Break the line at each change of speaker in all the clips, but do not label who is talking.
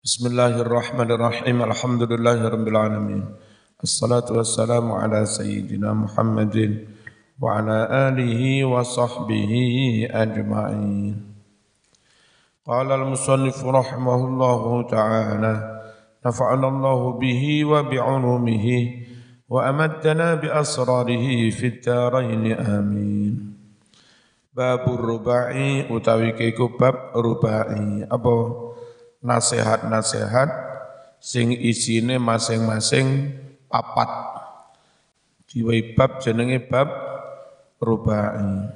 Bismillahirrahmanirrahim. Alhamdulillahirabbil alamin. Assalatu wassalamu ala sayyidina Muhammadin wa ala alihi wa sahbihi ajma'in. Qala al-musannif rahimahullahu ta'ala nafa'ana Allahu bihi wa bi'ulumihi wa amaddana bi asrarihi fid dharain amin. Babur rubai utawi keku bab rubai apa nasihat-nasihat sing isine masing-masing papat. Diwai bab jenenge bab rubai.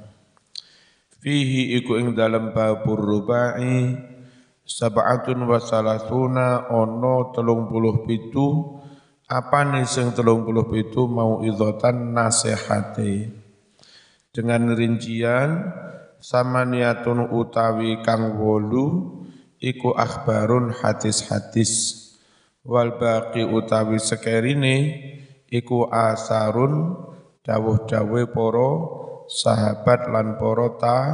Fihi iku ing dalam babur rubai sab'atun wa salasuna ono 37 apane sing 37 mau idhotan nasihate dengan rincian samaniatun utawi kang 8 iku akhbarun hadis-hadis wal baqi utawi sekerine iku asarun dawuh-dawuhe para sahabat lan para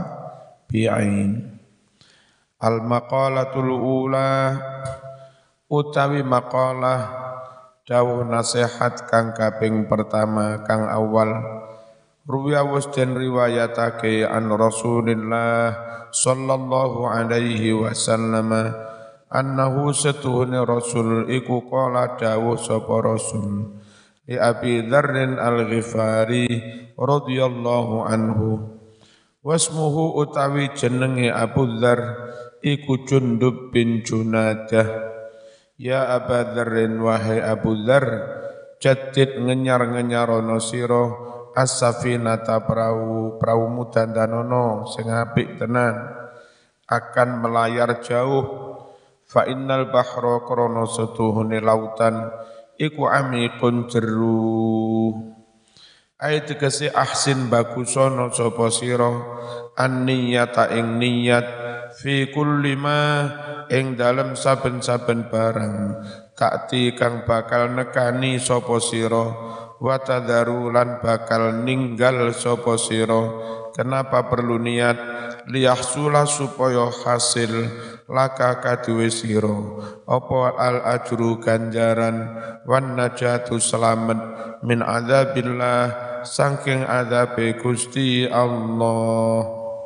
tabi'in. Al maqalatul ula utawi maqalah dawuh nasihat kang kaping pertama kang awal ruwiya was den riwayatake an Rasulillah sallallahu alaihi wasallam annahu setuhune Rasul iku qala dawuh sapa Rasul li Abi Dzarrin Al-Ghifari radhiyallahu anhu wasmuhu utawi jenenge Abu Dzar iku Jundub bin Junadah. Ya Abu Dzarrin wahai Abu Dzar jadid ngenyar-ngenyarono sira as-safinata perahu mudandanono sing apik tenan akan melayar jauh fa innal bahra krana setuhune lautan iku amikun jeru ayat tegese ahsin bagusono sapa sira an-niyata ing niyat fi kulli ma ing dalem saben-saben barang takti kang bakal nekani sapa sira wa tadharu lan bakal ninggal sapa sira. Kenapa perlu niat? Liyahsula supaya hasil laka kaduwe sira apa al ajru ganjaran wan najatu selamat min adzabillah saking adzabe Gusti Allah.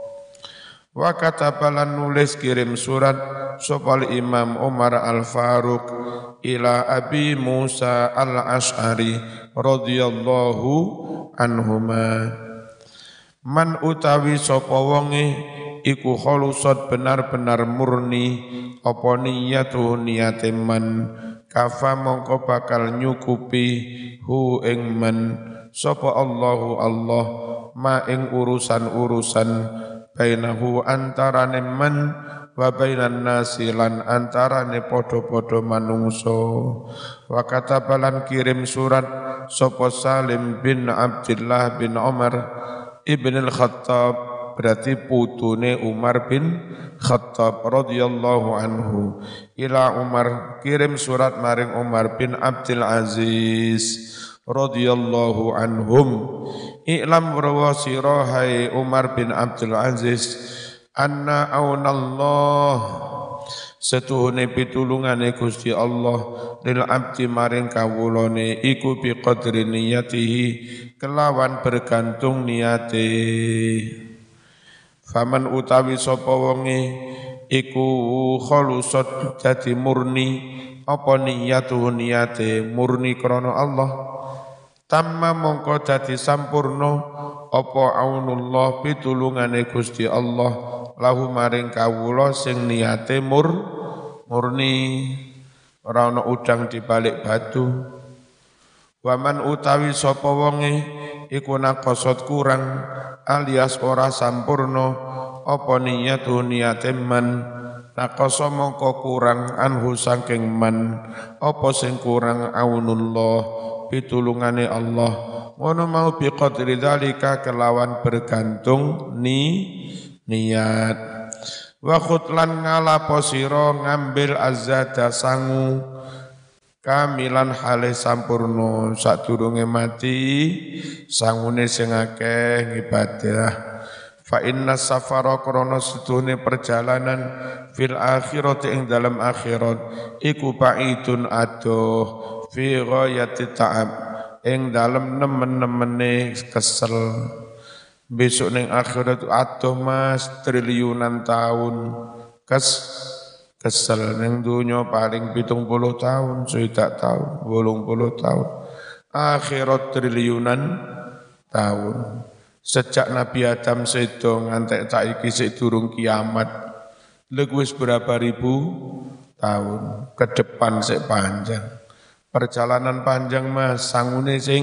Wa katabalan nulis kirim surat sopal Imam Umar Al-Faruq ila Abi Musa Al-Ash'ari radhiyallahu anhuma man utawi sapa wonge iku khalusat benar-benar murni apa niyatu niyate man kafa mongko bakal nyukupi hu ing man sapa Allahu Allah ma ing urusan-urusan bainahu antarane man wa bainan nasi lan antarane padha-padha manungso wa katabalan kirim surat sapa Salim bin Abdullah bin Umar ibn al-Khattab berarti putune Umar bin Khattab radhiyallahu anhu ila Umar kirim surat maring Umar bin Abdul Aziz radhiyallahu anhum i'lam rawasira hai Umar bin Abdul Aziz anna aunallah setuhune pitulungane Gusti Allah lil abdi maring kawulane iku bi qadri niyatihi kelawan bergantung niyate faman utawi sapa wonge iku khalusat dadi murni apa niyatu niyate murni krana Allah tamma mongko dadi sampurna apa aunullah pitulungane Gusti Allah lahu maring kawula sing niyate murni ora ana udang di balik batu. Waman utawi sapa wonge iku naqasat kurang alias ora sampurna apa niyatu niyate man naqasa mongko kurang anhu saking man apa sing kurang aunullah pitulungane Allah ngono mau biqadri dzalika kelawan bergantung niat wa khutlan ngalapo sira ngambil azada sangu kamilan hale sampurno sadurunge mati sangune sing akeh ibadah fa inna safara krana sedune perjalanan fil akhirati ing dalam akhirat iku ba'idun adoh fi ghayati ta'ab ing dalam nemen-nemene kesel. Besok ning akhirat adoh Mas triliunan tahun kesel ning dunya paling 70 tahun, swidak tahun, 80 tahun. Akhirat triliunan tahun. Sejak Nabi Adam sedo ngantek saiki sik durung kiamat. Lha wis berapa ribu tahun ke depan sik panjang. Perjalanan panjang Mas, sangune sing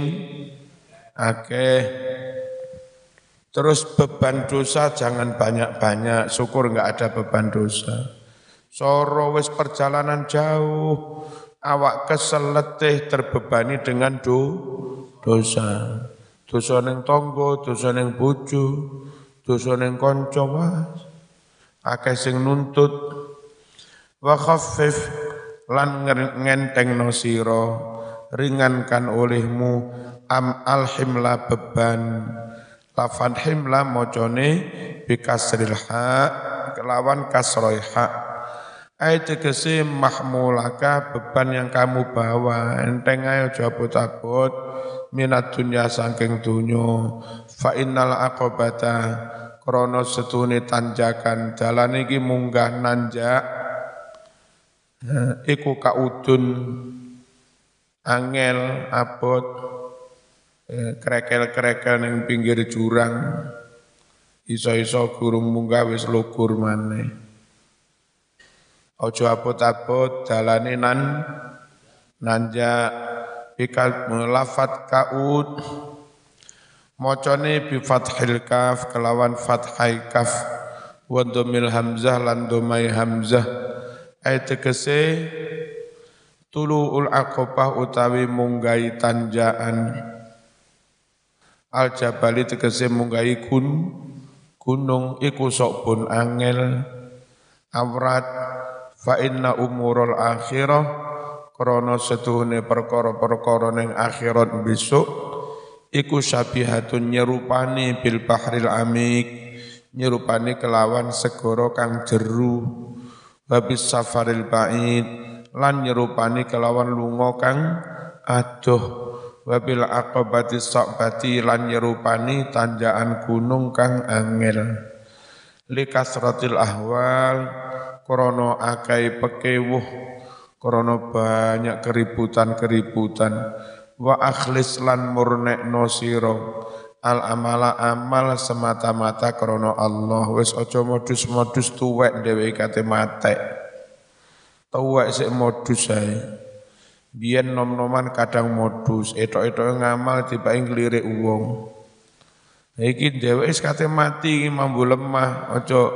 akeh. Terus beban dosa jangan banyak-banyak, syukur enggak ada beban dosa. Soro wis perjalanan jauh, awak kesel letih terbebani dengan dosa. Dosa ning tangga, dosa ning bojo, dosa ning kanca Mas. Akeh sing nuntut. Wa khaffif lan ngentengno sira, ringankan olehmu alhimla beban. Lafan himla mocone bikasril ha kelawan kasroi ha. Ayat tegese mahmulaka beban yang kamu bawa enteng ayo abot-abot minat dunya saking dunyo fa innal aqobata krana setune tanjakan dalan iki munggah nanjak iku kaudun angel abot krekel-krekel ning pinggir jurang iso-iso gurung munggah wis lugur maneh. Aja abot-abot dalane nanjak bikal lafat kaud macane bi fathil kaf kelawan fathai kaf wa dhammil hamzah lan dhamai hamzah ayat tegese tuluul aqabah utawi munggai tanjakan al-jabali tegese munggahi gunung iku sok pun angel awrat fa inna umurul akhirah krana setuhune perkara-perkara ning akhirat besok iku syabihatun nyerupani bil bahril amik nyerupani kelawan segara kang jeru habis safaril ba'id lan nyerupani kelawan lunga kang adoh wabil aqabati sa'bati lan nyerupani tanjakan gunung kang angel likasratil ahwal krana akeh pekewuh krana banyak keributan wa akhlis lan murnekno sira al amala amal semata-mata krana Allah wis aja modus-modus tuwek dhewe kate matek tuwek sik modus ae. Biyen nom-noman kadang modus, etok-etok ngamal tiba-tiba nglirik wong. Iki dheweke kate mati mambu lemah, aja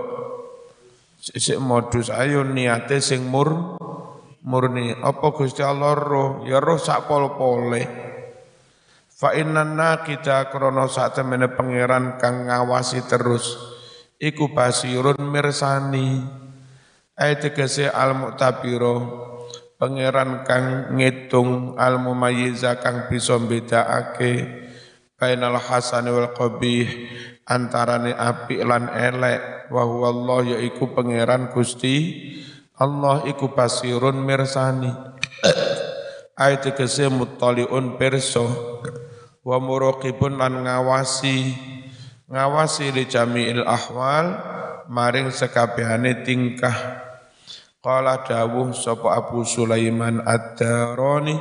sik modus ayo niate sing murni. Apa Gusti Allah roh? Ya roh sak pol-pole. Fa inna kita krana sak temene pangeran kang ngawasi terus iku basirun mirsani. Ayat tegese al-mu'tabiro pangeran kang ngitung al-mumayyiza kang bisa bedakake bainal hasani wal qabih antarane apik lan elek wa huwa Allah yaiku pangeran Gusti Allah iku basirun mirsani ayat tegese muttaliun pirsa wa muraqibun lan ngawasi li jami'il ahwal maring sekabehane tingkah. Qala dawuh sapa Abu Sulaiman Ad-Darani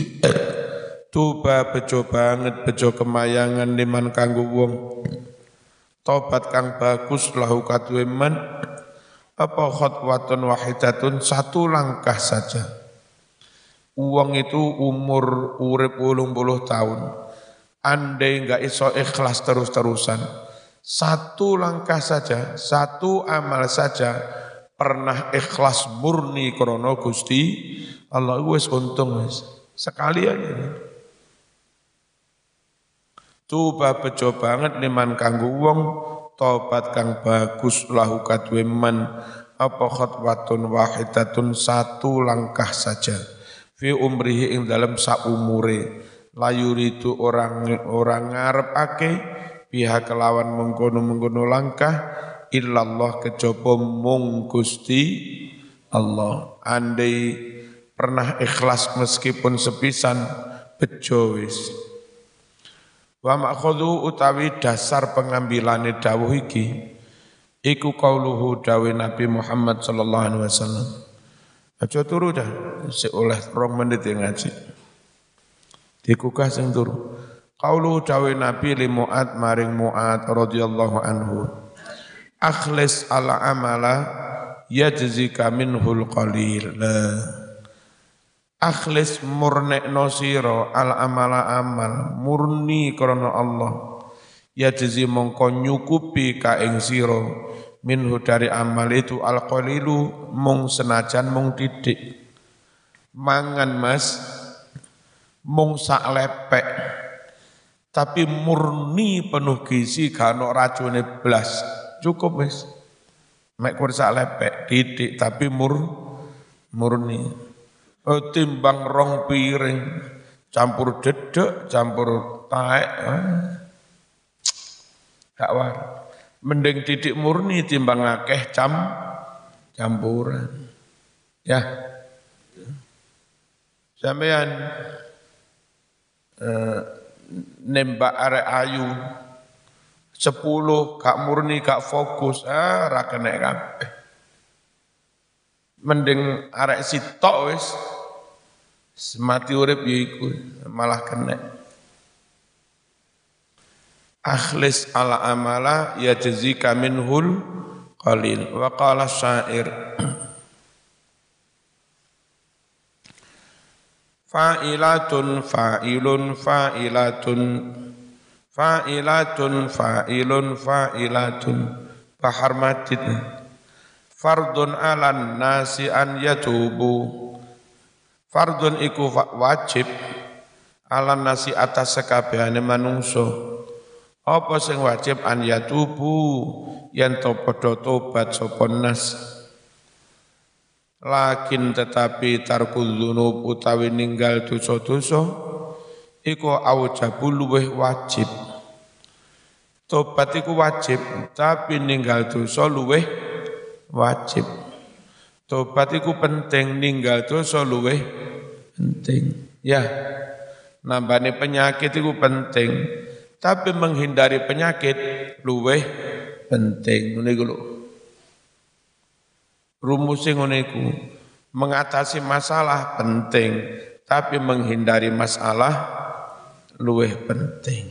tuba bejo banget bejo kemayangan liman kanggo wong tobat kang bagus lahu kadue man apa khatwatun wahidatun satu langkah saja. Uang itu umur urip 80 tahun. Andai enggak iso ikhlas terus-terusan, satu langkah saja, satu amal saja pernah ikhlas murni krana Gusti Allah wis untung wis sekali aja. Tuba bejo banget liman kanggo wong tobat kang bagus lahu kadue man apa khatwatun wahidatun satu langkah saja fi umrihi ing dalam saumure layuridu orang ngarepake biha kelawan mengkono-mengkono langkah illallah kejaba mung Gusti Allah. Andai pernah ikhlas meskipun sepisan bejo wis. Wa ma'khudhu utawi dasar pengambilane dawuh iki iku qauluhu dawe Nabi Muhammad sallallahu alaihi wasallam. Aja turu dah, sik oleh 2 menit yang ngaji. Dikugah sing turu. Qauluhu dawe Nabi li Mu'ad maring Mu'ad radhiyallahu anhu. Akhlis ala amala yajzika minhul qalil. Akhlis murnekno sira al amala amal murni krana Allah. Yajzi mongko nyukupi ka ing sira minhu dari amal itu al qalilu mung senajan mung titik. Mangan Mas mung sak lepek tapi murni penuh gizi gak ono racune blas. Cukup wis. Mek kur sak lepek titik tapi murni. Timbang 2 piring campur dedek, campur taek. Gak war. Mending titik murni timbang akeh campuran. Ya. Sampeyan nembak arek ayu 10 gak murni gak fokus ra kena kabeh. Mending arek sitok wis semati urip ya iku malah kena. Akhlis ala amala yajzika minhul qalil wa qala syair fa'ilatun fa'ilun fa'ilatun fa'ilatun fa'ilun fa'ilatun bahar madid fardun alan nasi an yatubu fardun iku wajib alan nasi atas sekabehane manungso apa sing wajib an yatubu yen to padha tobat sapa nas. Lakin tetapi tarkul dzunub utawi ninggal dosa-dosa iku aujabul luweh wajib. Tobat iku wajib tapi ninggal dosa luweh wajib. Tobat iku penting, ninggal dosa luweh penting. Ya, nambane penyakit iku penting, tapi menghindari penyakit luweh penting. Ngene iku lho. Rumusé ngene iku, mengatasi masalah penting, tapi menghindari masalah luweh penting.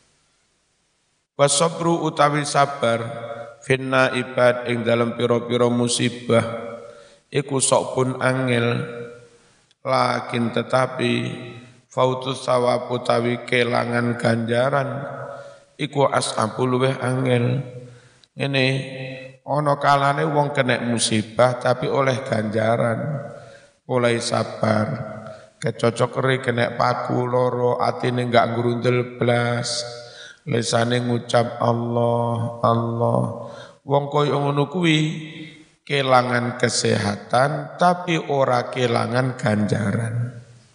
Wasabru utawi sabar finna ibad ing dalam pira-pira musibah iku sok pun angel, lakin tetapi fautus sawab utawi kelangan ganjaran iku as'abu luweh angel. Ngene ana kalane wong kena musibah tapi oleh ganjaran, oleh sabar. Kecocok ri kena paku loro, atine enggak ngrundel blas, lisane ngucap Allah Allah. Wong koyo ngono kuwi kelangan kesehatan tapi ora kelangan ganjaran.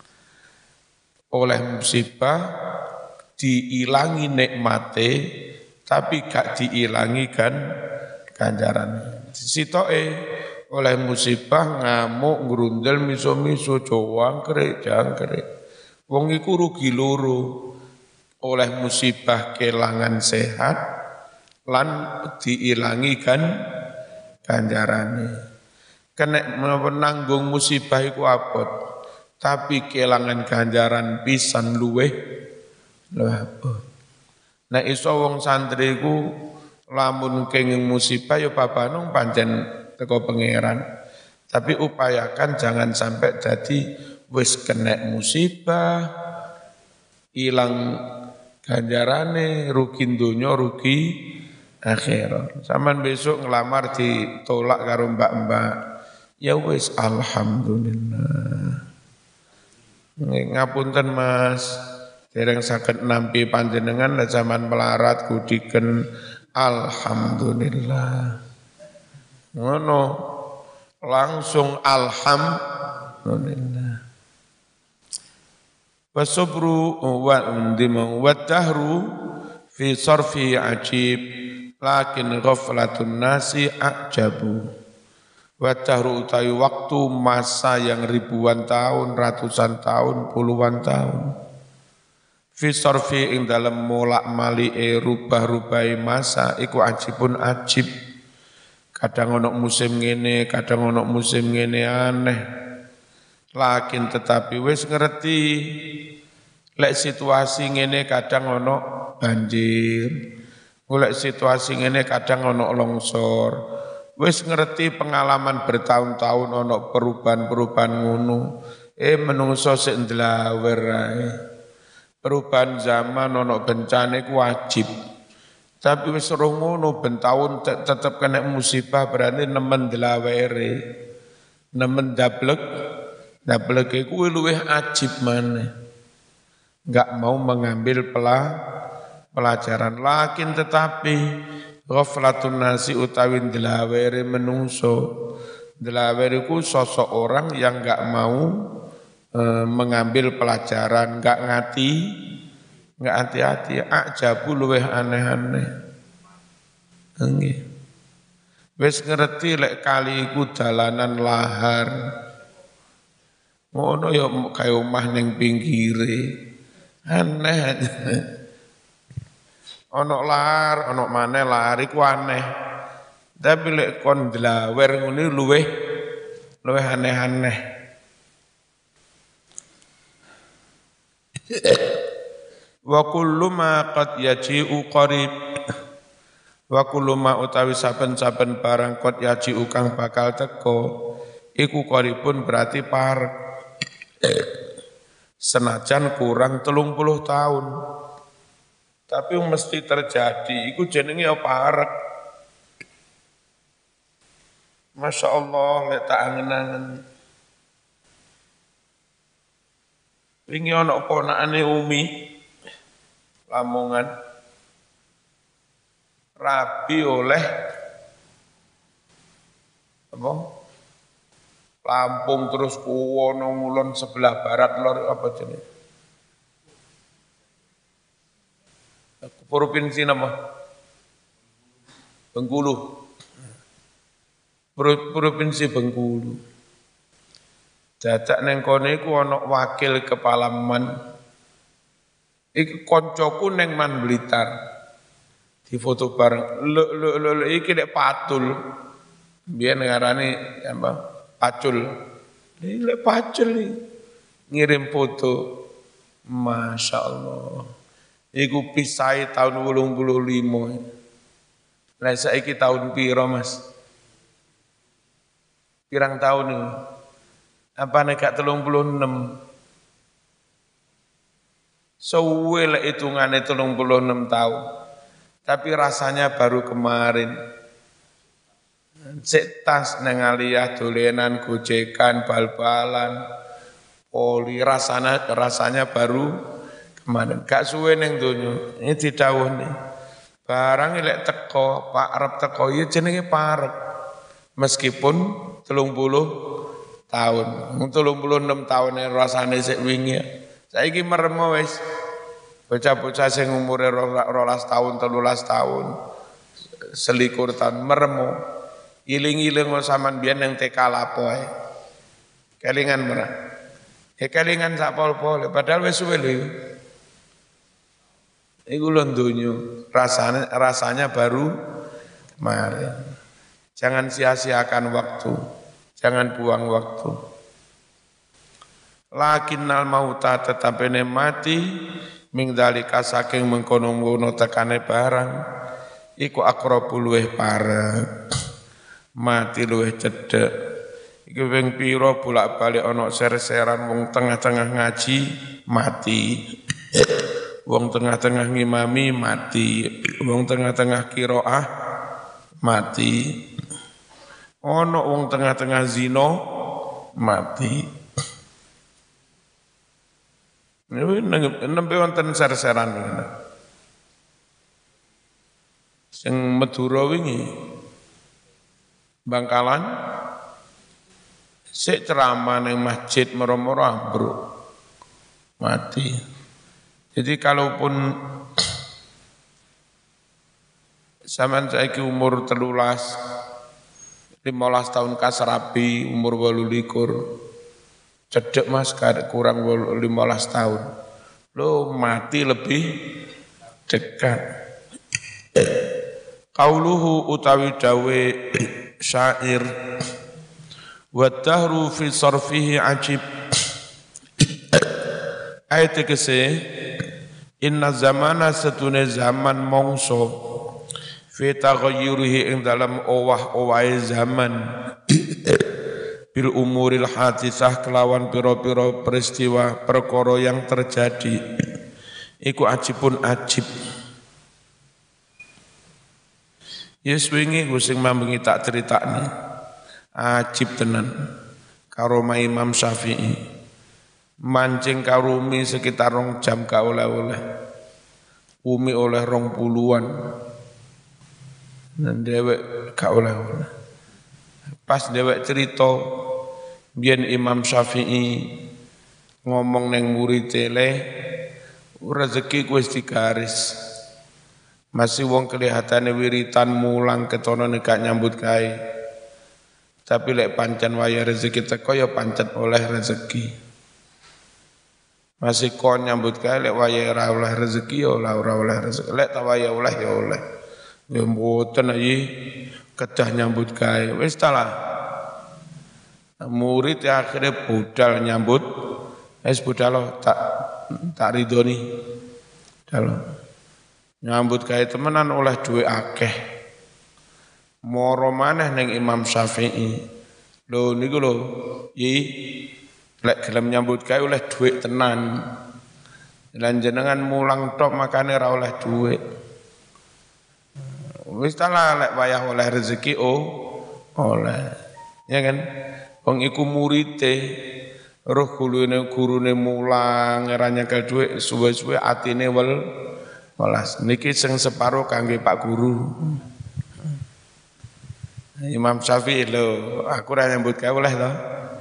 Oleh musibah diilangi nikmate tapi gak diilangi kan ganjaran. Sitoke oleh musibah ngamuk ngrundel miso-miso jangkrik. Wong iku rugi loro. Oleh musibah kelangan sehat lan diilangi kan ganjarane. Kena menanggung musibah iku abot, tapi kelangan ganjaran pisan luweh abot. Nek iso wong santri ku lamun kenging musibah ya babanung pancen teko pangeran. Tapi upayakan jangan sampai jadi wis kena musibah ilang ganjarane, rugi donya rugi akhirat. Saman besok ngelamar ditolak karo mbak-mbak. Ya wis alhamdulillah. Ngapunten Mas, dereng saged nampi panjenengan lah zaman melarat kudiken alhamdulillah. Ngono langsung alhamdulillah. Wasabru wa dahru fi sarfi ajib lakin ghaflatun nasi ajabu. Wa dahru utawi waktu masa yang ribuan tahun, ratusan tahun, puluhan tahun. Fi sarfi ing dalem molak malike rubah-rubahe masa iku ajibun ajib. Kadang ono musim ngene, kadang ono musim ngene aneh. Lakin tetapi wis ngerti lek situasi ngene kadang ono banjir. Lek situasi ngene kadang ono longsor. Wis ngerti pengalaman bertahun-tahun ono perubahan-perubahan ngono. Menungso sik ndlawer ae. Perubahan zaman ono bencana iku wajib. Tapi wis roh ngono ben taun tetep kena musibah berarti nemen ndlawere. Nemen dablek iku luwih ajib maneh. Enggak mau mengambil pelajaran lakin tetapi ghaflatun nasi utawi ndlawere menungso. Ndlawere iku sosok orang yang enggak mau mengambil pelajaran, enggak hati-hati, ajabu luweh aneh-aneh. Nggih. Wis ngerti lek kali iku dalanan lahar. Ngono ya kaya omah ning pinggire. Aneh. Ono lahar, ono maneh lahar iku aneh. Tapi lek kon dlawer ngono luweh aneh-aneh. Wa kullu ma qad yaji'u qarib. Wa kullu ma utawi saben-saben barang qad yaji'u kang bakal teko iku qaribun berarti parek. Senajan kurang 30 tahun. Tapi mesti terjadi, iku jenenge ya parek. Masya Allah, lek tak angen-angen. Wingi ana ponakane Umi Lamongan. Rabi oleh apa? Lampung terus kuwono ngulon sebelah barat lor apa jenenge? Provinsi nama? Bengkulu. Provinsi Bengkulu. Dadak neng kene iku ana wakil kepala Man. Iki koncoku neng Man Blitar. Di foto bareng. Lho iki nek Patul. Biyen ngarani apa? Pacul. Ini lek Pacul nih. Ngirim foto. Masya Allah. Iku pisai tahun 85. Lah saiki tahun piro Mas? Pirang tahun ini? Apa nek 36? Suwe lek hitungane 36 tahun. Tapi rasanya baru kemarin. Cek tas nang aliyah dolenan gojekan bal-balan. Poli rasanya baru kemarin. Gak suwe ning donya. Ini didhawuhne. Barang lek teko, Pak arep teko ya jenenge parek. Meskipun 30 tahun. 36 tahun rasane sik wingi. Saiki merem wis. Bocah-bocah sing umure 12 tahun, 13 tahun, 21 tahun merem. Iling-iling sampean biyen nang TK lapo ae. Kelingan merah. Kelingan sak pol-pol padahal wis suwe lho. Iku lho donya, rasanya baru kemarin. Jangan sia-siakan waktu, jangan buang waktu. Lakinnal mauta tetapene mati ming dalika saking mengkono-kono tekane barang iku aqrabu luweh parek. Mati luweh cedhek. Iki ping pira bolak-balik ana ser-seran wong tengah-tengah ngaji mati. Wong tengah-tengah ngimami mati, wong tengah-tengah qiraah mati. Ono wong tengah-tengah zina mati. Nembe wonten ser-seran ngene. Sing Madura wingi Bangkalan sik ceramah ning masjid moro-moro ambruk. Mati. Jadi kalaupun Sampeyan saiki umur 15 tahun kasrabi, umur 28. Cedek Mas, kurang 15 tahun. Lo mati lebih dekat. Qauluhu utawi dawe syair wa dahru fi sarfihi ajib. Ayat tegese inna zamana setune zaman mongso fi taghayyurihi ing dalam owah-owahe zaman bil umuril hadisah kelawan pira-pira peristiwa perkara yang terjadi iku ajibun ajib. Yes wingi ku sing mambengi tak critakne ajib tenan karo Imam Syafi'i mancing karo umi sekitar 2 jam gak oleh-oleh umi oleh 20-an dan dewek gak oleh-oleh pas dewek cerita biyen Imam Syafi'i ngomong neng murid le rezeki wis digaris masih wong kelihatane wiritan mulang ketono gak nyambut gawe tapi lek pancen waya rezeki teko ya pancen oleh rezeki masih kon nyambut gawe lek waya ora oleh rezeki ya ora oleh rezeki lek ta waya oleh ya oleh ya mboten iki kedah nyambut gawe wis ta lah murid akhirnya budal nyambut budal tak ridoni dalam nyambut gawe temenan oleh duwe akeh moro maneh ning Imam Syafi'i lho niku lho lek gelem nyambut gawe oleh duit tenan lan jenengan mulang tok makane ora oleh duit wis ta lek wayah oleh rezeki oleh ya kan wong iku murite roh gurune mulang ora nyekel dhuwit suwe-suwe atine welas niki sing separo kangge Pak Guru Imam Syafi'i lho aku ora nyambut gawe oleh to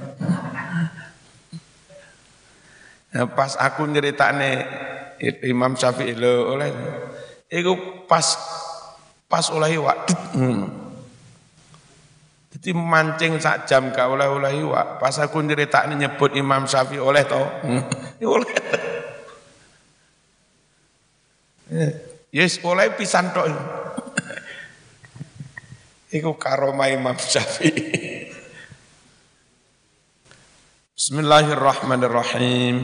pas aku nyeritakne Imam Syafi'i lho oleh iku pas oleh iwak jadi mancing sak jam gak oleh iwak. Pas aku nyeritakne nyebut Imam Syafi'i oleh to. Oleh. Yes, oleh pisan tok. Iku karomah Imam Syafi'i. Bismillahirrahmanirrahim.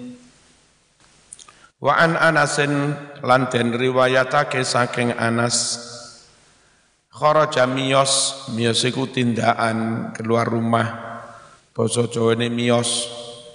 Wa an Anasin lan den riwayatake saking Anas kharaja miyos iku tindakan keluar rumah basa Jawane miyos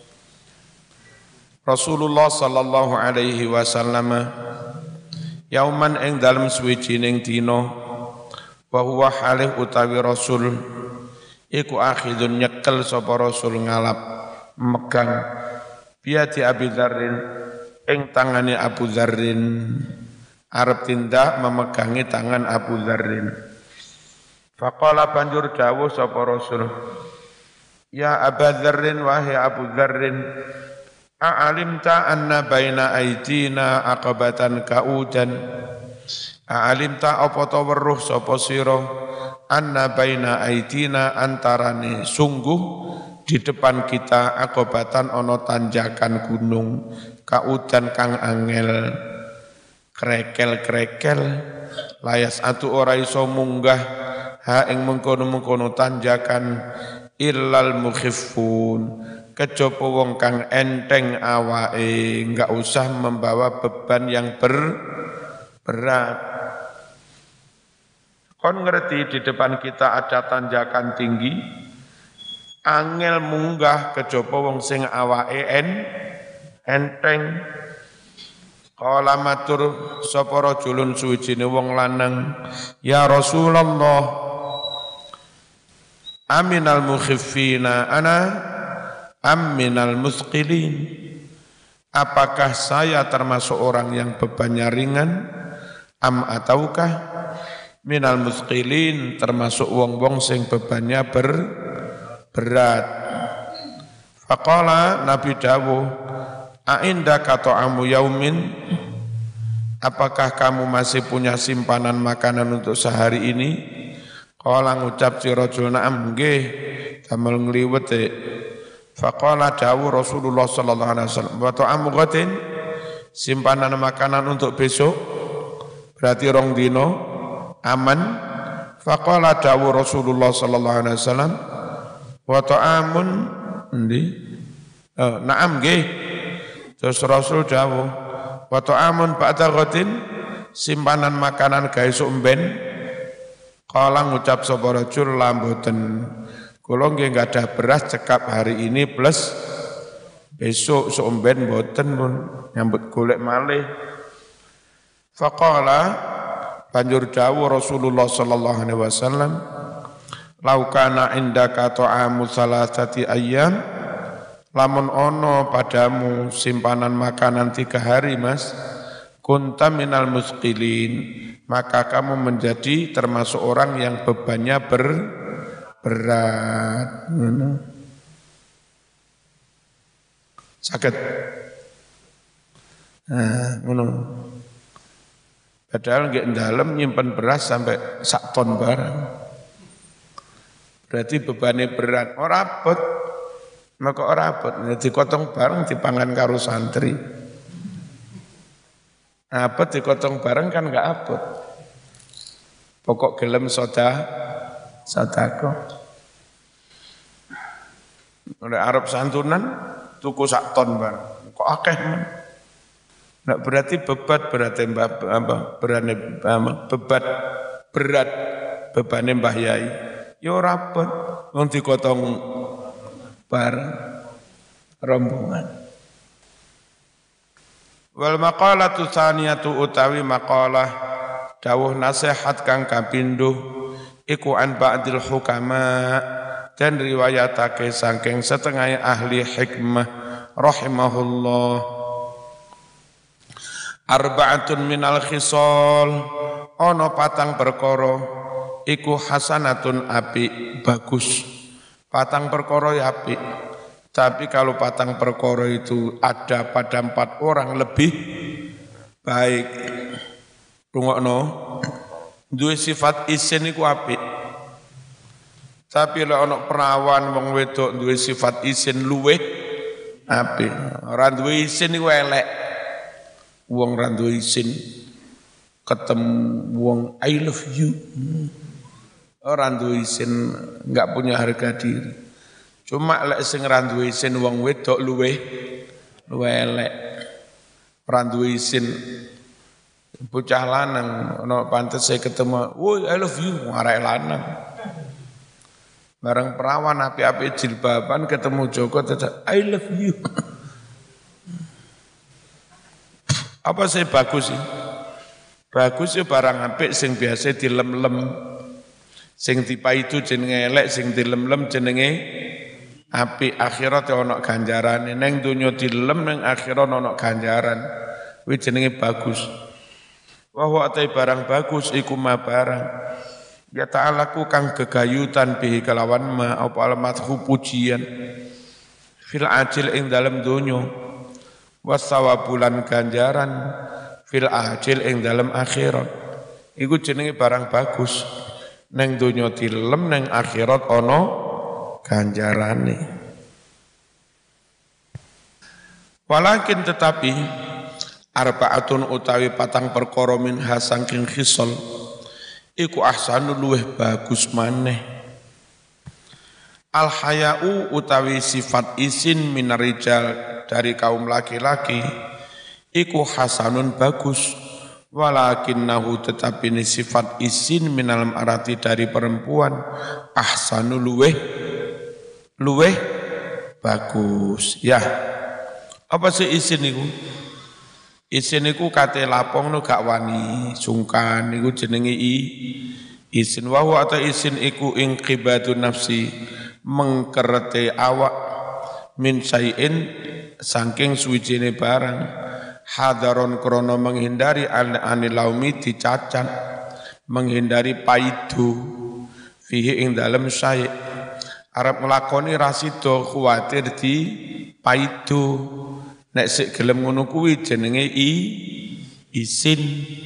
Rasulullah sallallahu alaihi wasallam yauman ing dalem suwijining dina wa huwa halih utawi Rasul iku akhidun nyekel sapa Rasul ngalap megang biati Abi Dzarrin ing tangane Abu Dzarrin arep tindak memegangi tangan Abu Dzarrin. Faqala banjur dawuh sapa Rasul, ya Abu Dzarrin wahai Abu Dzarrin, a'alimta anna baina aidina aqabatan kaudan. A'alimta apa ta weruh sapa sira anna baina aidina antarane sungguh di depan kita aqabatan ana tanjakan gunung kaudan kang angel krekel layas atu ora iso munggah ha ing mengkono-mengkono tanjakan illal mukhiffun kejaba wong kang enteng awake enggak usah membawa beban yang berat. Kon ngerti di depan kita ada tanjakan tinggi angel munggah kejaba wong sing awake enteng. Qala matur sapa rajulun suwijine wong lanang, ya Rasulullah, aminal mukhiffina ana aminal muthqilin. Apakah saya termasuk orang yang bebannya ringan? Am ataukah minal muthqilin termasuk wong-wong sing bebannya berat. Faqala Nabi dawuh, a'inda ta'amu yaumin, apakah kamu masih punya simpanan makanan untuk sehari ini? Qala ngucap si rajul na'am nggih, damel ngliwet. Faqala dawu Rasulullah sallallahu alaihi wasallam, wa ta'amu ghatin, simpanan makanan untuk besok, berarti rong dino aman. Faqala dawu Rasulullah sallallahu alaihi wasallam, wa ta'amun endi? Na'am nggih. Terus Rasul dawu, wa ta'amun ba'da ghatin, simpanan makanan gawe esuk mben. Kala ngucap sapa rajul la mboten. Kula nggih enggak ada beras cekap hari ini plus besok somben mboten pun nyambut golek malih. Faqala banjur dawuh Rasulullah sallallahu alaihi wasallam, "Lau kana indaka ta'amu salasati ayyam, lamun ono padamu simpanan makanan 3 hari, Mas, kunta minal musqilin, maka kamu menjadi termasuk orang yang bebannya berat. Sakit. Ngono. Padahal nggak dalam nyimpen beras sampai 1 ton barang. Berarti bebannya berat. Ora abot. Maka ora abot. Dikotong bareng dipangan karo santri. Abot dikotong bareng kan nggak abot. Pokok gelem sodako. Oleh Arab santunan tuku 1 ton bareng. Kok akeh men? Nggak berarti berarti berat bebane Mbah Yai. Yo rapet wong dikotong bareng rombongan. Wal maqalatu tsaniyatu utawi maqalah dawuh nasihat kang kapindho iku an ba'dil hukama dan riwayatake saking setengah ahli hikmah rahimahullah. Arba'atun minal khisal, ono 4 perkara iku hasanatun apik bagus. 4 perkara ya apik. Tapi kalau 4 perkara itu ada pada 4 orang lebih baik. Rungokno, duwe sifat isin iku apik. Tapi lek ana perawan wong wedok duwe sifat isin luweh apik. Ora duwe isin iku elek. Wong ra duwe isin ketemu wong I love you. Ora duwe isin enggak punya harga diri. Cuma lek sing ra duwe isin wong wedok luweh elek. Ora duwe isin bocah lanang ana pantes saya ketemu, "Woi, I love you," arek lanang. Bareng perawan api-api jilbaban ketemu Joko tetap I love you. Apa sih bagus sih? Bagus sih barang apik sing biasa dilem-lem. Sing dipaidu jenenge elek, sing dilem-lem jenenge apik. Akhirat ono ganjarane. Neng donya dilem, neng akhirat ono ganjaran. Kuwi jenenge bagus. Wa huwa atai barang bagus iku ma barang ya ta'alaku kang gegayutan bihi kelawan ma apa alamathu pujian fil ajil ing dalem donya wasawabulan ganjaran fil ajil ing dalem akhirat. Iku jenenge barang bagus. Neng donya dilem, neng akhirat ono ganjarane. Walakin tetapi arba'atun utawi 4 perkara min hasangking khisal iku ahsanu luweh bagus maneh. Al haya'u utawi sifat isin minarijal dari kaum laki-laki iku hasanun bagus, walakinnahu tetapi ini sifat isin minal marati dari perempuan ahsanu luweh bagus. Ya, apa sih isin iku? Isin iku kate lapong no gak wani sungkan iku jenenge isin. Wa huwa ta isin iku inqibatu nafsi mengkerete awak min syai'in saking suwijine barang hadaron krono menghindari anil laumi dicacat, menghindari paidu fihi ing dalem syai'. Arab nglakoni rasido kuwatir di paidu. Nek sik gelem ngono kuwi jenenge isin.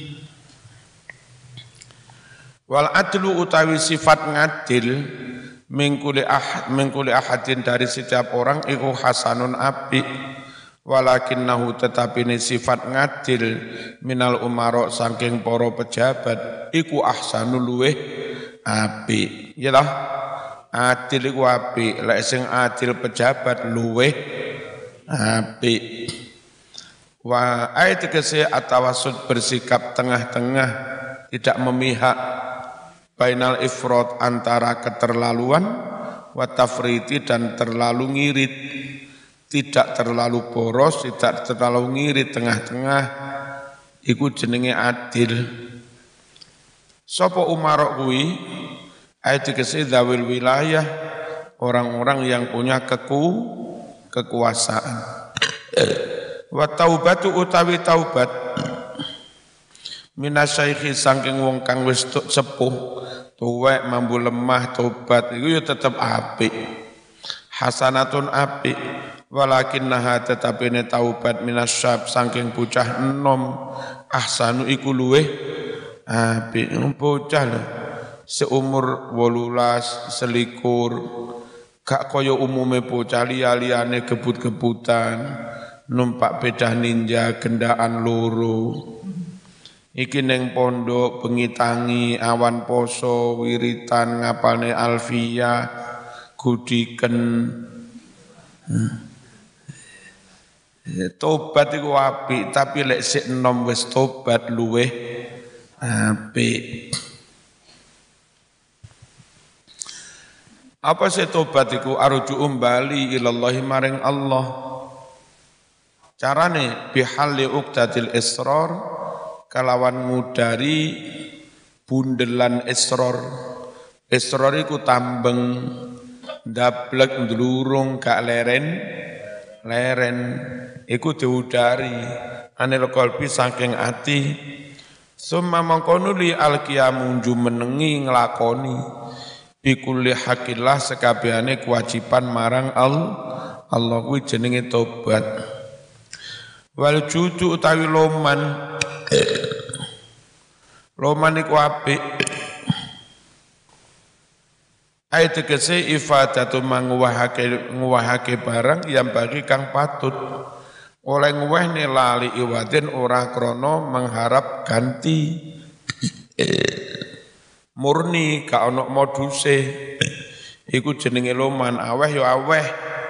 Wal adlu utawi sifat ngadil mingkuli ahadin dari setiap orang iku hasanun apik. Walakinnahu tetapi ini sifat ngadil minal umaro saking para pejabat iku ahsanul luweh apik. Ya toh? Adil iku apik, lek sing adil pejabat luweh apik. Wa ayat tegese atawasud bersikap tengah-tengah, tidak memihak, bainal ifrat antara keterlaluan wa tafriti dan terlalu ngirit. Tidak terlalu boros, tidak terlalu ngirit, tengah-tengah, iku jenenge adil. Sapa umarok kuwi ayat tegese dzawil wilayah, orang-orang yang punya kekuasaan. Wa taubatu utawi taubat minasyaikhi saking wong kang wis sepuh, tuwek mambu lemah tobat iku ya tetep apik. Hasanatun apik. Walakinnaha tetapi ne taubat minasyab saking bocah enom ahsanu iku luweh apik. Bocah lho seumur 18 selikur gak kaya umume bocah liyane gebut-gebutan numpak bedah ninja gendaan loro. Iki ning pondok bengi tangi awan poso wiritan ngapalne alfiyah gudiken. Tobat iku apik, tapi lek sik enom wis tobat luweh apik. Apa sih tobat iku? Arju'um bali ilallahi maring Allah. Carane bihalli uqdatil israr kalawan ngudari bundelan israr. Israr iku tambeng ndablek ndlurung gak leren iku diudari anil qalbi saking ati. Summa mangkono li alqiyamu jumenengi nglakoni bikulli hakillah sekabehane kewajiban marang Allah kuwi jenenge tobat. Wal judu utawi loman iku apik. Ayat tegese ifadatu nguwahake barang yang bagi kang patut oleh nguwehne lali iwadin ora krono mengharap ganti murni gak ono moduse iku jenenge loman. Aweh yo aweh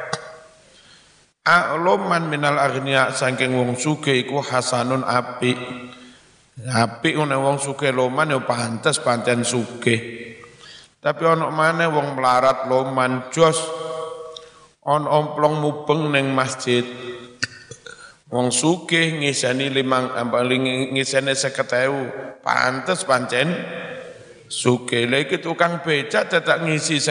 loman minal aghnia saking wong sugih iku hasanun apik. Apik nek wong sugih loman yo pantes pancen sugih. Tapi ono maneh wong melarat loman jos on omplong mubeng ning masjid. Wong sugih ngiseni 50.000 pantes pancen sugih. Lha iki tukang becak tetap ngisi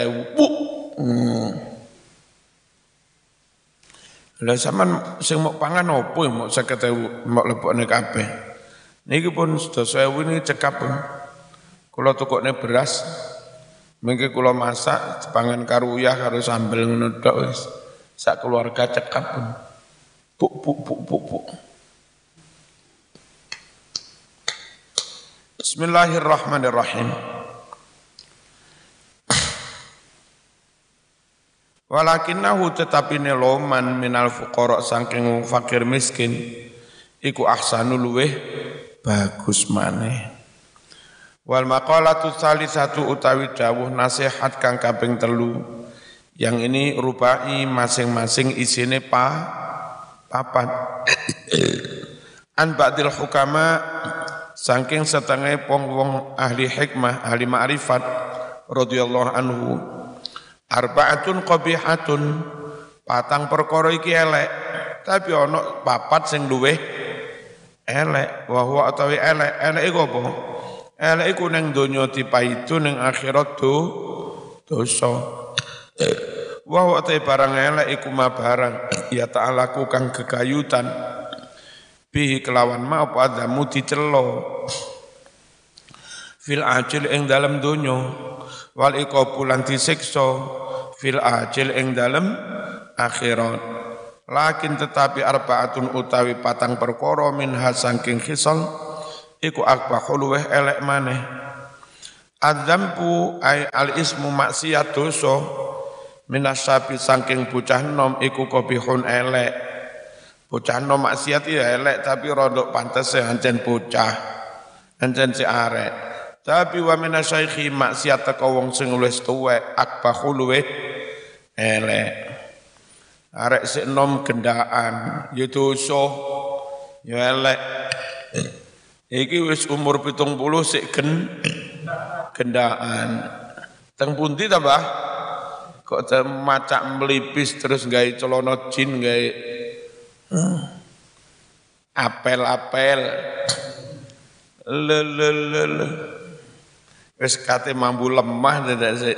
50.000. Lah sampean sing mok pangan opo mok 50.000 mok lebokne kabeh. Niki pun 10.000 ini cekap. Kula tukokne beras mengke kula masak pangan karo uyah karo sambel ngono tok wis sak keluarga cekap pun. Buk. Bismillahirrahmanirrahim. Walakinnahu tetapi loman minal fuqara saking fakir miskin iku ahsanul luweh bagus maneh. Wal maqalatu salisatu utawi dawuh nasihat kang kaping 3. Yang ini rubai masing-masing isine papat. An ba'dil hukama saking setengah wong ahli hikmah, ahli ma'rifat radhiyallahu anhu. Arba'atun qabihatun patang perkara iki elek, tapi ana papat sing luweh elek. Wa huwa utawi elek iku apa? Elek iku ning donya dipaitu ning akhirat dosa. Wa wa ta barang elek iku ma barang ya ta'alaku kang kekayutan bihi kelawan ma apa adamu dicelo fil ajil ing dalem donya wal iqabu lan disiksa fil ajil ing dalem akhirat. Lakin tetapi arbaatun utawi patang perkara minha saking khisal iku akbahul luweh elek maneh. Adzampu ay al ismu maksiat dosa minasabi saking bocah nom iku qabihun elek. Bocah nom maksiat ya elek tapi rodok pantes ancen bocah. Ancen si arek. Tapi wa minasaikhi maksiat teka wong sing wis tuwek akbahul luweh elek. Arek sik nom gendaan, ya dosa, ya elek. Iki wis umur 70 sik gendaan. Teng pundi ta, Mbah? Kok macak melipis terus gawe celana jin, gawe apel-apel. Le. Wis kate mambu lemah dadak sik.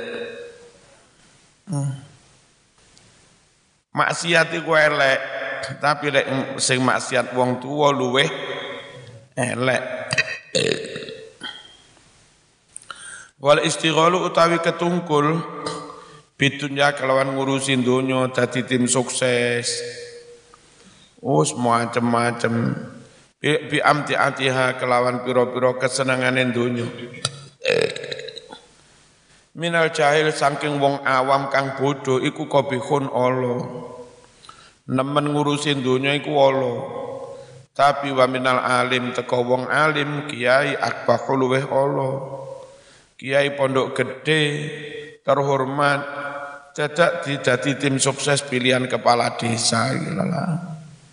Maksiat iku elek, tapi lek sing maksiat wong tuwa luweh elek. Wal istighalu utawi ketungkul bidunya kelawan ngurusin donya dadi tim sukses. Macem-macem. Bi amtiatiha kelawan pira-pira kesenengane donya. Minal jahil saking wong awam kang bodoh iku qabihun ala. Nemen ngurusin dunya iku ala. Tapi wa minal alim teka wong alim kiai akbahul luweh ala. Kiai pondok gede terhormat dadak dadi tim sukses pilihan kepala desa iyalah.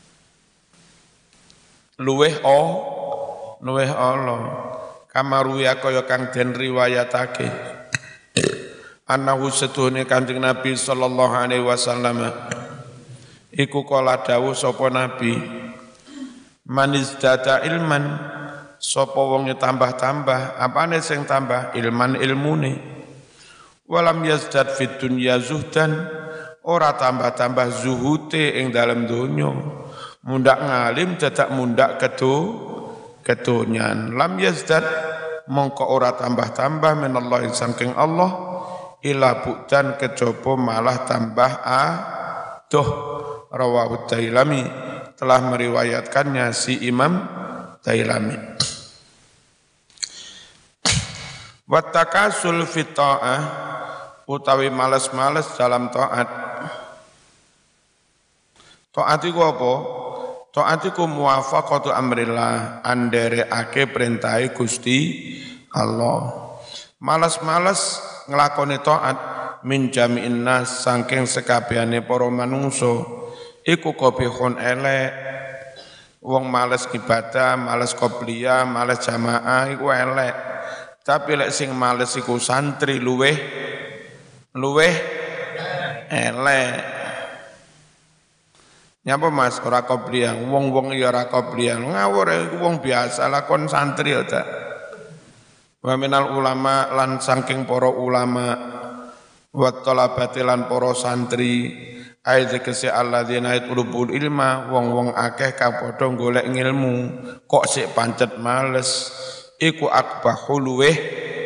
Luweh ala. Kamaruya kaya kang den riwayatake. Annahu setuhune Kanjeng Nabi sallallahu alaihi wasallam iku kala dawuh sapa Nabi manizdada ilman sapa wong tambah-tambah apane sing tambah ilman ilmune walam yazdad fid dunya zuhdan ora tambah-tambah zuhute ing dalem donya mundak ngalim dadak mundak kedonyan lam yazdad mongko ora tambah-tambah menallahi saking Allah ila bu'dan kejaba malah tambah adoh rawahu Dailami telah meriwayatkannya si Imam Dailami. Wattakasul fit ta'ah utawi males-males dalam taat. Taat iku apa? Taat iku muwafaqatu amrillah anderekake perintahe Gusti Allah. Malas-malas nglakoni taat min jami'in nas saking sekabehane para manungsa iku qabihun elek wong males ibadah males qobliyah males jamaah iku elek tapi lek sing males iku santri luweh elek nyapa Mas ora qobliyah wong-wong ya ora qobliyah ngawur iku wong biasa lakon santri ya ta wa minal ulama lan saking para ulama wa talabati lan para santri ayat kese alladzina yatlubul ilma wong-wong akeh kang padha golek ngilmu kok sik pancet males iku akbahu luweh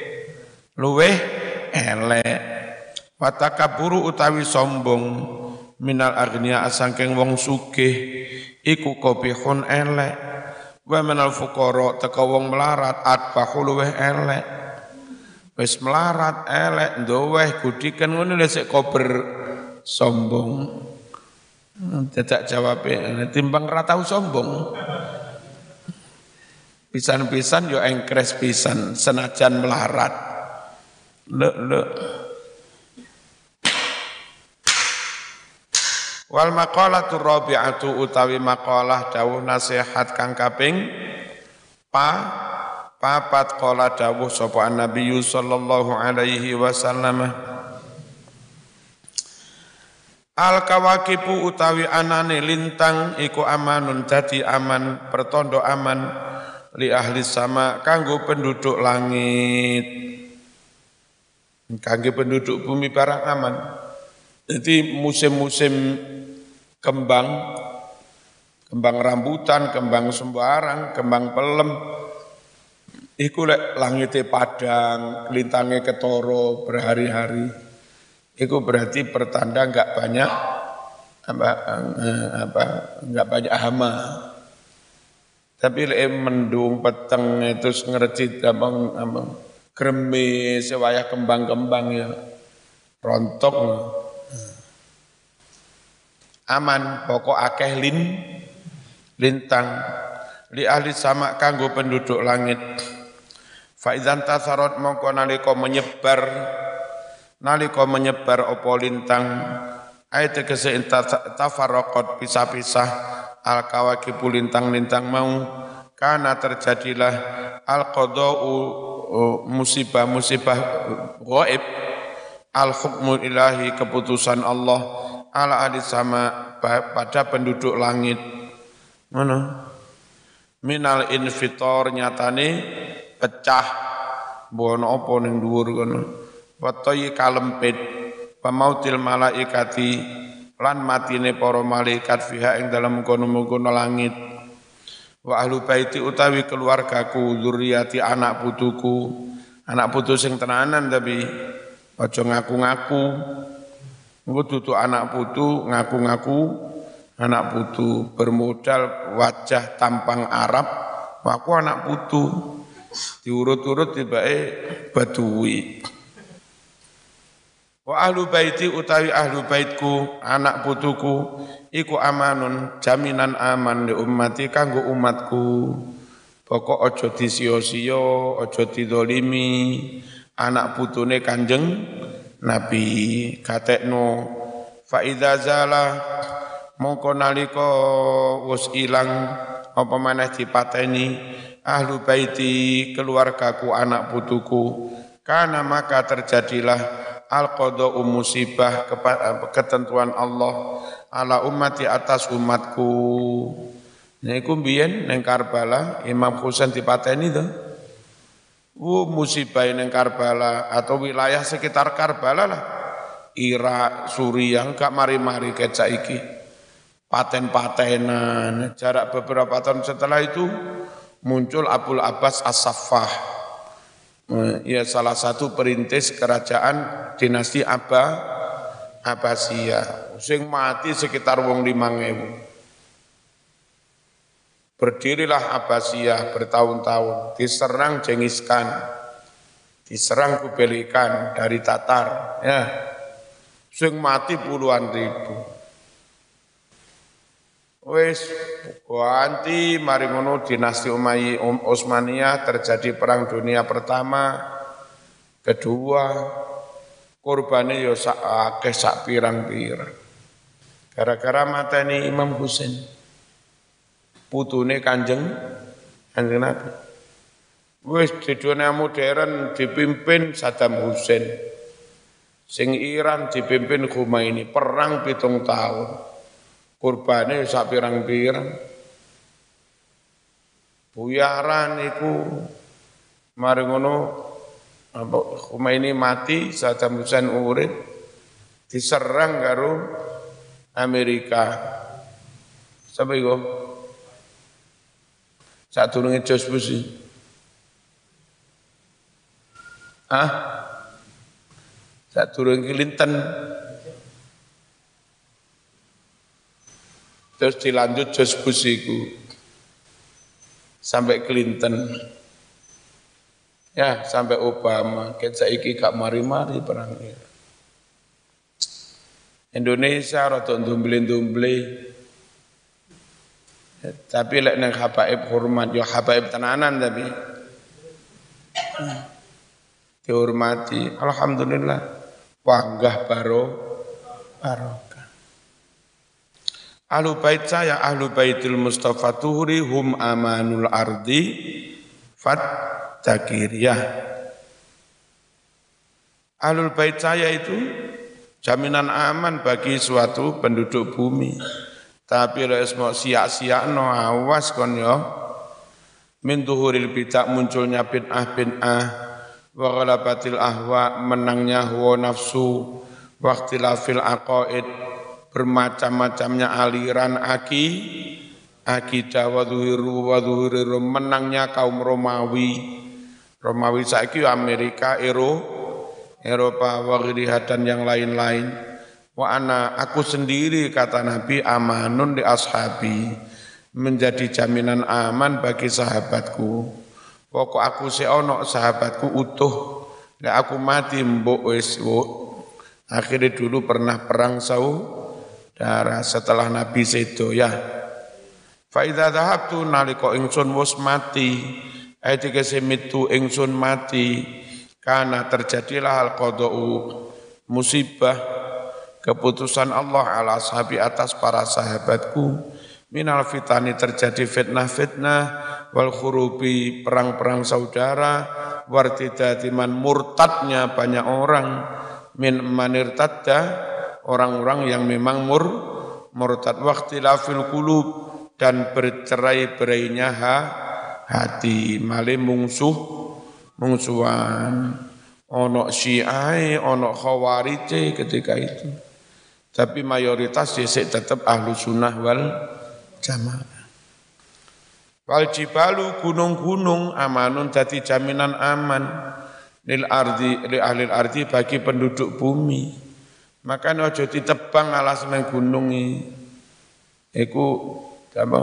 elek wa takaburu utawi sombong minal agniya saking wong sugih iku qabihun elek wa minal fuqara teka wong melarat atbahu luweh elek wis melarat elek ndoweh gudiken ngono lek sik kober sombong dadak jawabe timbang ra tau sombong pisan-pisan yo engkres pisan senajan melarat le wal maqalatu rabi'atu utawi maqalah dawuh nasihat kang kaping papat qala dawuh sapa Nabi sallallahu alaihi wasallam al kawakibu utawi anane lintang iku amanun dadi aman pertondo aman li ahli sama kanggo penduduk langit kanggo penduduk bumi barang aman. Jadi musim-musim kembang rambutan, kembang sembarang, kembang pelem, iku lek langite padang, lintange ketoro berhari-hari, iku berarti pertanda enggak banyak apa apa enggak banyak hama. Tapi lek mendung peteng itu ngercit gampang greme sewayah kembang-kembang ya rontok. Aman pokok akeh lintang li ahli sama kanggo penduduk langit. Fa idzan tasarot mongko nalika menyebar apa lintang ayat tegese tafarraqat pisah-pisah al kawakibu lintang-lintang mau kana terjadilah al qada'u musibah-musibah gaib al hukmul ilahi keputusan Allah ala ahli sama pada penduduk langit. Mana? Minal infitor nyatane pecah bono apa ning dhuwur kono. Watoyi kalempit pamautil malaikati lan matine para malaikat fiha ing dalam kono-kono langit. Wa ahlu baiti utawi keluargaku zurriyati anak putu sing tenanan tapi aja ngaku-ngaku. Engko dudu anak putu ngaku-ngaku anak putu bermodal wajah tampang Arab, aku anak putu diurut-urut tibake badui. Wa ahlu baiti utawi ahlu baitku anak putuku iku amanun jaminan aman li ummati kanggo umatku. Pokok aja disio-sio, aja didolimi anak putune Kanjeng Nabi katekno fa idza zala mongko nalika wis ilang apa maneh dipateni ahlu baiti keluargaku anak putuku kana maka terjadilah al-qada'u musibah ketentuan Allah ala ummati atas umatku. Niku mbiyen ning Karbala Imam Husain dipateni to. Musibah ning Karbala atau wilayah sekitar Karbala lah. Irak, Suriah enggak mari-mari kayak saiki. Paten-patenan. Jarak beberapa tahun setelah itu muncul Abul Abbas As-Saffah. Ya salah satu perintis kerajaan dinasti Abbasiyah. Sing mati sekitar wong 5.000. Berdirilah Abbasiyah bertahun-tahun, diserang Genghis Khan, diserang Kublai Khan dari Tatar, ya. Sing mati puluhan ribu. Wes ganti mari ngono dinasti Utsmaniyah terjadi perang dunia pertama, kedua, korbane yo akeh sak pirang-pirang. Gara-gara mateni Imam Husain. Putune Kanjeng Nabi. Wis di dunia modern dipimpin Saddam Hussein. Sing Iran dipimpin Khomeini, perang 7 tahun. Kurbane sak pirang-pirang. Buyaran iku mari ngono Khomeini mati, Saddam Hussein urip diserang karo Amerika. Sampai iku sadurunge George Bush. Sadurunge Clinton. Terus dilanjut George Bush iku sampai Clinton. Ya, sampai Obama. Ket saiki gak mari-mari perang ini. Indonesia rada ndumble-ndumble. Tapi lek nang habaib hormat yo habaib tenanan tapi dihormati. Alhamdulillah wanggah barokah. Ahlu bait saya ahlu baitul Mustafa tuhri hum amanul ardi fat takiriyah. Ahlul bait saya itu jaminan aman bagi suatu penduduk bumi. Tapi lek mau sia-siakno awas kon yo. Min tuhuril bid'ah munculnya bid'ah wa ghalabatil ahwa menangnya hawa nafsu wa ikhtilafil aqaid bermacam-macamnya aliran akidah wa dhuhiru menangnya kaum Romawi saiki Amerika Eropa wa ghiriha dan yang lain-lain Wa ana aku sendiri kata Nabi amanun di ashabi, menjadi jaminan aman bagi sahabatku. Pokok aku ono sahabatku utuh, nek aku mati mbok wis. Akhirnya dulu pernah perang saudara setelah Nabi sedo ya. Fa idza dhahabtu nalika ingsun wis mati, ayat mitu ingsun mati, karena terjadilah al qada'u musibah keputusan Allah ala ashabi atas para sahabatku, minal fitani terjadi fitnah-fitnah, wal khurubi perang-perang saudara, wartidati man murtadnya banyak orang, min manirtadda orang-orang yang memang murtad, waqtilafil qulub dan bercerai-berainya hati, male mungsuhan, ono Syiah, ono Khawarij ketika itu. Tapi mayoritas sisik tetap ahlu sunnah wal jamaah. Wal jibalu gunung-gunung amanun dadi jaminan aman lil ardi li ahlil ardi bagi penduduk bumi. Makanya aja ditebang alas nang gunung iku apa?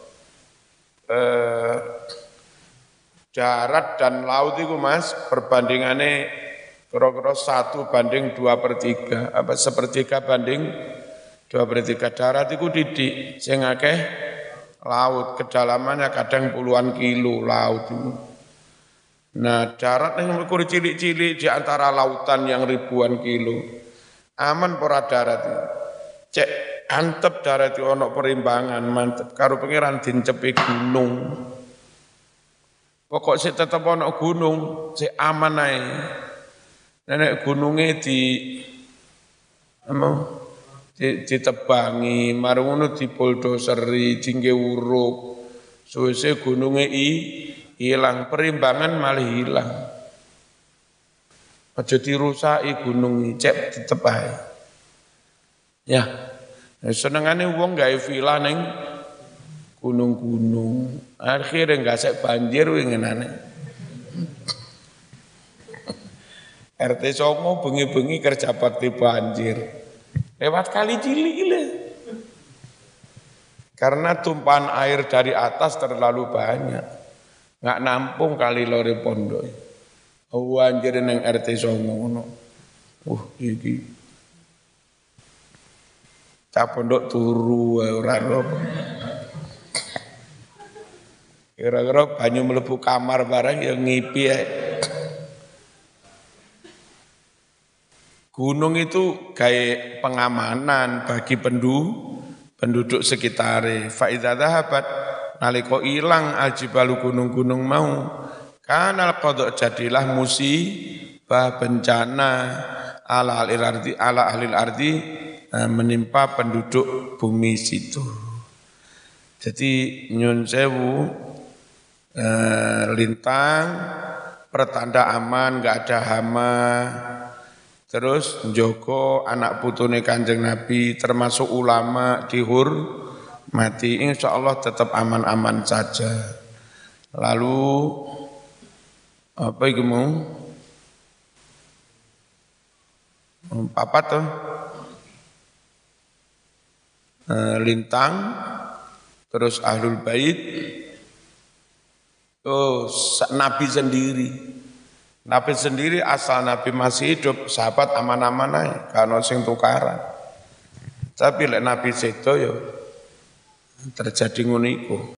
Darat dan laut itu Mas perbandingannya kira-kira 1:2/3, apa 1/3 banding 2/3. Darat itu didik, sing akeh laut, kedalamannya kadang puluhan kilo laut itu. Nah darat yang ukur cilik-cilik di antara lautan yang ribuan kilo, aman pora darat itu. Cek antep darat itu ono perimbangan, mantep. Karo pengiran dincepi gunung. Pokok sih tetap ono gunung, sih aman ae. Nenek gunungnya ditebangi, marung ngono dibuldoseri, dingge uruk. Suwise gunungnya hilang, perimbangan malah hilang. Aja dirusaki gunung cek tetep ae. Ya. Senengane wong gawe villa ning gunung-gunung. Akhirnya enggak sek banjir winginane. RT Songo bengi-bengi kerja bakti banjir. Lewat kali cilik le. Karena tumpahan air dari atas terlalu banyak. Enggak nampung kali lore pondok. Banjir nang RT Songo ngono. Iki. Cah pondok turu ora apa. Kira-kira banyu mlebu kamar barang ya ngipi ae. Gunung itu kayak pengamanan bagi penduduk sekitar. Fa idza dhahabat nalika ilang aljibalu gunung-gunung mau kanal qada jadilah musibah bencana ala ahlil ardi menimpa penduduk bumi situ. Jadi nyun sewu lintang pertanda aman, enggak ada hama. Terus Joko anak putune Kanjeng Nabi termasuk ulama dihormati, insyaallah tetap aman-aman saja. Lalu apa itu mau? Papat tuh lintang, terus ahlul bait, Nabi sendiri. Nabi sendiri asal Nabi masih hidup, sahabat aman-aman aja, karena sing tukaran. Tapi lek Nabi sedo yo terjadi ngono iku.